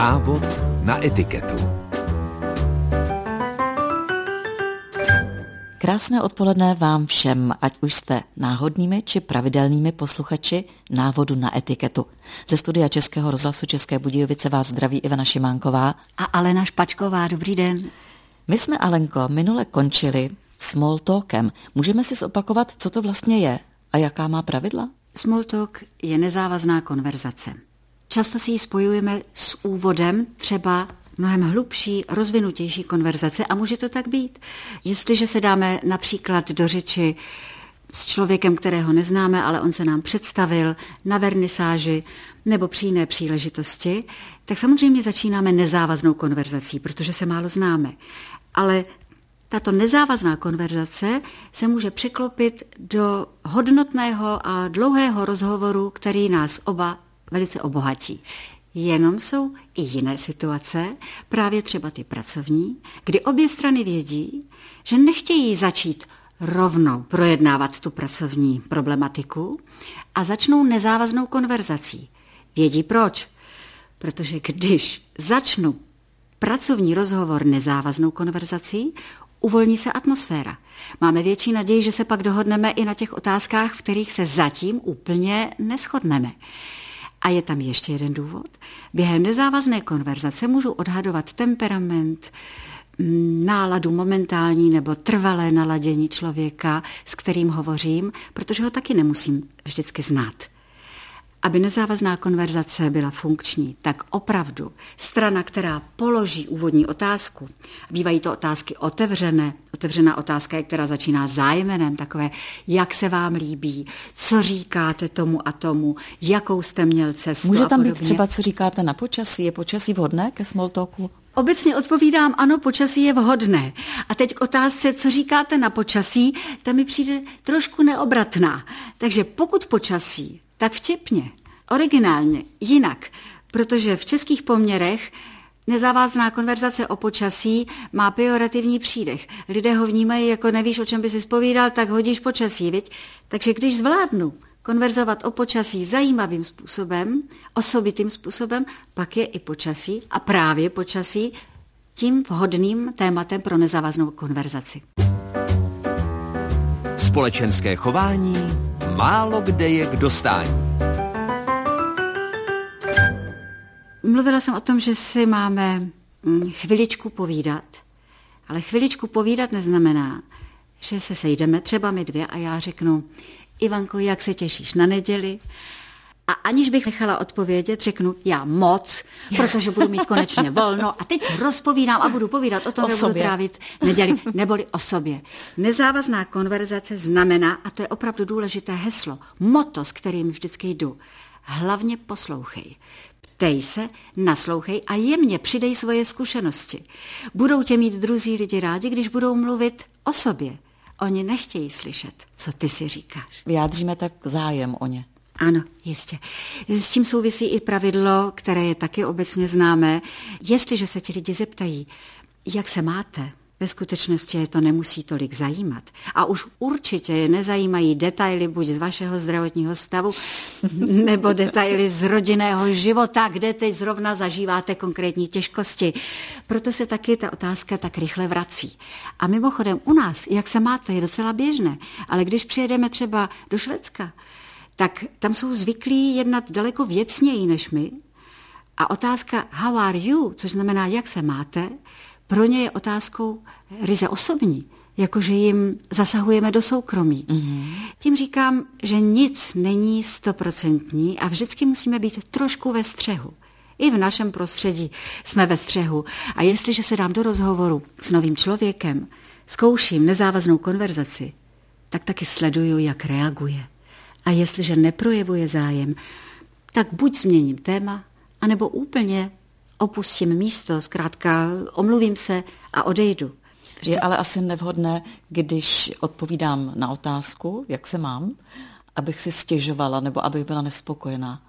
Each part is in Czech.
Návod na etiketu. Krásné odpoledne vám všem, ať už jste náhodnými či pravidelnými posluchači Návodu na etiketu. Ze studia Českého rozhlasu České Budějovice vás zdraví Ivana Šimánková a Alena Špačková. Dobrý den. My jsme, Alenko, minule končili small talkem. Můžeme si zopakovat, co to vlastně je a jaká má pravidla? Small talk je nezávazná konverzace. Často si ji spojujeme s úvodem třeba mnohem hlubší, rozvinutější konverzace a může to tak být. Jestliže se dáme například do řeči s člověkem, kterého neznáme, ale on se nám představil na vernisáži nebo při jiné příležitosti, tak samozřejmě začínáme nezávaznou konverzací, protože se málo známe. Ale tato nezávazná konverzace se může překlopit do hodnotného a dlouhého rozhovoru, který nás oba velice obohatí. Jenom jsou i jiné situace, právě třeba ty pracovní, kdy obě strany vědí, že nechtějí začít rovnou projednávat tu pracovní problematiku a začnou nezávaznou konverzací. Vědí proč? Protože když začnu pracovní rozhovor nezávaznou konverzací, uvolní se atmosféra. Máme větší naději, že se pak dohodneme i na těch otázkách, v kterých se zatím úplně neshodneme. A je tam ještě jeden důvod. Během nezávazné konverzace můžu odhadovat temperament, náladu momentální nebo trvalé naladění člověka, s kterým hovořím, protože ho taky nemusím vždycky znát. Aby nezávazná konverzace byla funkční, tak opravdu strana, která položí úvodní otázku, bývají to otázky otevřená otázka je, která začíná zájmenem, takové, jak se vám líbí, co říkáte tomu a tomu, jakou jste měl cestu. Může tam být třeba, co říkáte na počasí? Je počasí vhodné ke small talku? Obecně odpovídám, ano, počasí je vhodné. A teď k otázce, co říkáte na počasí, ta mi přijde trošku neobratná. Takže pokud počasí, tak vtipně, originálně, jinak, protože v českých poměrech nezávazná konverzace o počasí má pejorativní přídech. Lidé ho vnímají jako nevíš, o čem by si zpovídal, tak hodíš počasí, viď? Takže když zvládnu konverzovat o počasí zajímavým způsobem, osobitým způsobem, pak je i počasí a právě počasí tím vhodným tématem pro nezávaznou konverzaci. Společenské chování málo kde je k dostání. Mluvila jsem o tom, že si máme chviličku povídat, ale chviličku povídat neznamená, že se sejdeme, třeba my dvě, a já řeknu: Ivanko, jak se těšíš na neděli? A aniž bych nechala odpovědět, řeknu: já moc, protože budu mít konečně volno a teď se rozpovídám a budu povídat o tom, jak budu trávit neděli, neboli o sobě. Nezávazná konverzace znamená, a to je opravdu důležité heslo, motto, s kterým vždycky jdu: hlavně poslouchej. Ptej se, naslouchej a jemně přidej svoje zkušenosti. Budou tě mít druzí lidi rádi, když budou mluvit o sobě. Oni nechtějí slyšet, co ty si říkáš. Vyjádříme tak zájem o ně. Ano, jistě. S tím souvisí i pravidlo, které je taky obecně známé. Jestliže se ti lidi zeptají, jak se máte, ve skutečnosti je to nemusí tolik zajímat. A už určitě je nezajímají detaily buď z vašeho zdravotního stavu, nebo detaily z rodinného života, kde teď zrovna zažíváte konkrétní těžkosti. Proto se taky ta otázka tak rychle vrací. A mimochodem u nás, jak se máte, je docela běžné. Ale když přijedeme třeba do Švédska, tak tam jsou zvyklí jednat daleko věcněji než my. A otázka how are you, což znamená jak se máte, pro ně je otázkou ryze osobní, jakože jim zasahujeme do soukromí. Tím říkám, že nic není 100% a vždycky musíme být trošku ve střehu. I v našem prostředí jsme ve střehu. A jestliže se dám do rozhovoru s novým člověkem, zkouším nezávaznou konverzaci, tak taky sleduju, jak reaguje. A jestliže neprojevuje zájem, tak buď změním téma, anebo úplně opustím místo, zkrátka omluvím se a odejdu. Je ale asi nevhodné, když odpovídám na otázku, jak se mám, abych si stěžovala nebo abych byla nespokojená.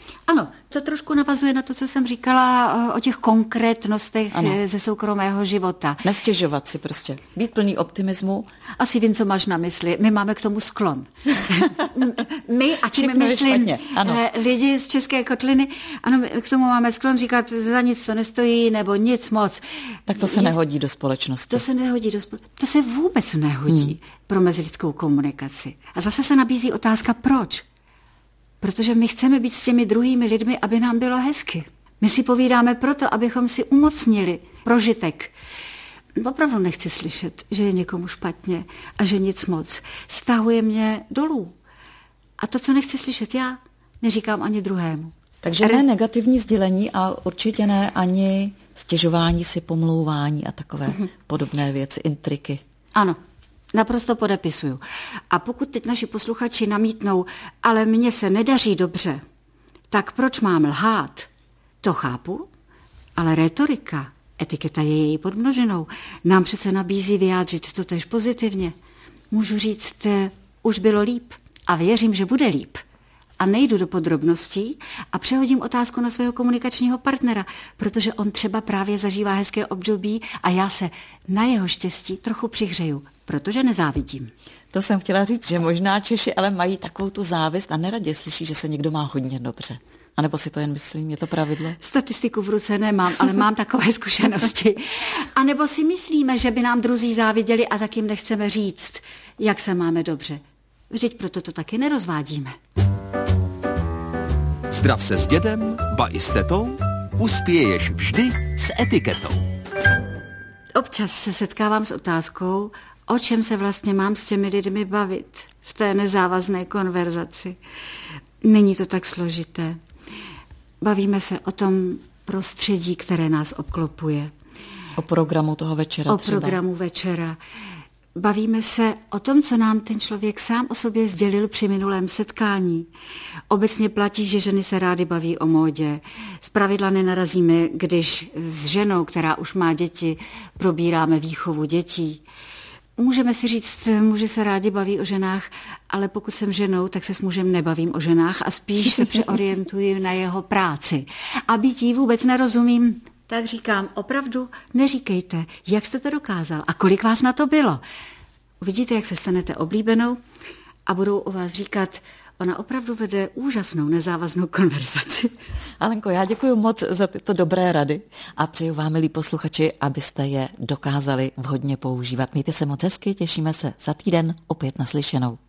Ano, to trošku navazuje na to, co jsem říkala o těch konkrétnostech ze soukromého života. Nestěžovat si prostě, být plný optimismu. Asi vím, co máš na mysli. My máme k tomu sklon. My, a tím myslím lidi z České kotliny, ano, k tomu máme sklon říkat, za nic to nestojí, nebo nic moc. Tak to se nehodí do společnosti. To se vůbec nehodí pro mezilidskou komunikaci. A zase se nabízí otázka, proč? Protože my chceme být s těmi druhými lidmi, aby nám bylo hezky. My si povídáme proto, abychom si umocnili prožitek. Opravdu nechci slyšet, že je někomu špatně a že nic moc. Stahuje mě dolů. A to, co nechci slyšet já, neříkám ani druhému. Takže ne negativní sdělení a určitě ne ani stěžování si, pomlouvání a takové podobné věci, intriky. Ano. Naprosto podepisuju. A pokud teď naši posluchači namítnou, ale mně se nedaří dobře, tak proč mám lhát? To chápu, ale rétorika, etiketa je její podmnoženou, nám přece nabízí vyjádřit to též pozitivně. Můžu říct, už bylo líp a věřím, že bude líp. A nejdu do podrobností a přehodím otázku na svého komunikačního partnera, protože on třeba právě zažívá hezké období a já se na jeho štěstí trochu přihřeju, protože nezávidím. To jsem chtěla říct, že možná Češi ale mají takovou tu závist a neradě slyší, že se někdo má hodně dobře. A nebo si to jen myslím, je to pravidlo? Statistiku v ruce nemám, ale mám takové zkušenosti. A nebo si myslíme, že by nám druzí záviděli a tak jim nechceme říct, jak se máme dobře. Vždyť proto to taky nerozvádíme. Zdrav se s dědem, ba i s tetou, uspěješ vždy s etiketou. Občas se setkávám s otázkou, o čem se vlastně mám s těmi lidmi bavit v té nezávazné konverzaci. Není to tak složité. Bavíme se o tom prostředí, které nás obklopuje. O programu toho večera třeba. Programu večera. Bavíme se o tom, co nám ten člověk sám o sobě sdělil při minulém setkání. Obecně platí, že ženy se rády baví o módě. Zpravidla nenarazíme, když s ženou, která už má děti, probíráme výchovu dětí. Můžeme si říct, muži se rádi baví o ženách, ale pokud jsem ženou, tak se s mužem nebavím o ženách a spíš se přeorientuji na jeho práci. A být jí vůbec nerozumím, tak říkám, opravdu neříkejte, jak jste to dokázal a kolik vás na to bylo. Uvidíte, jak se stanete oblíbenou a budou o vás říkat, ona opravdu vede úžasnou nezávaznou konverzaci. Alenko, já děkuji moc za tyto dobré rady a přeju vám, milí posluchači, abyste je dokázali vhodně používat. Mějte se moc hezky, těšíme se za týden opět naslyšenou.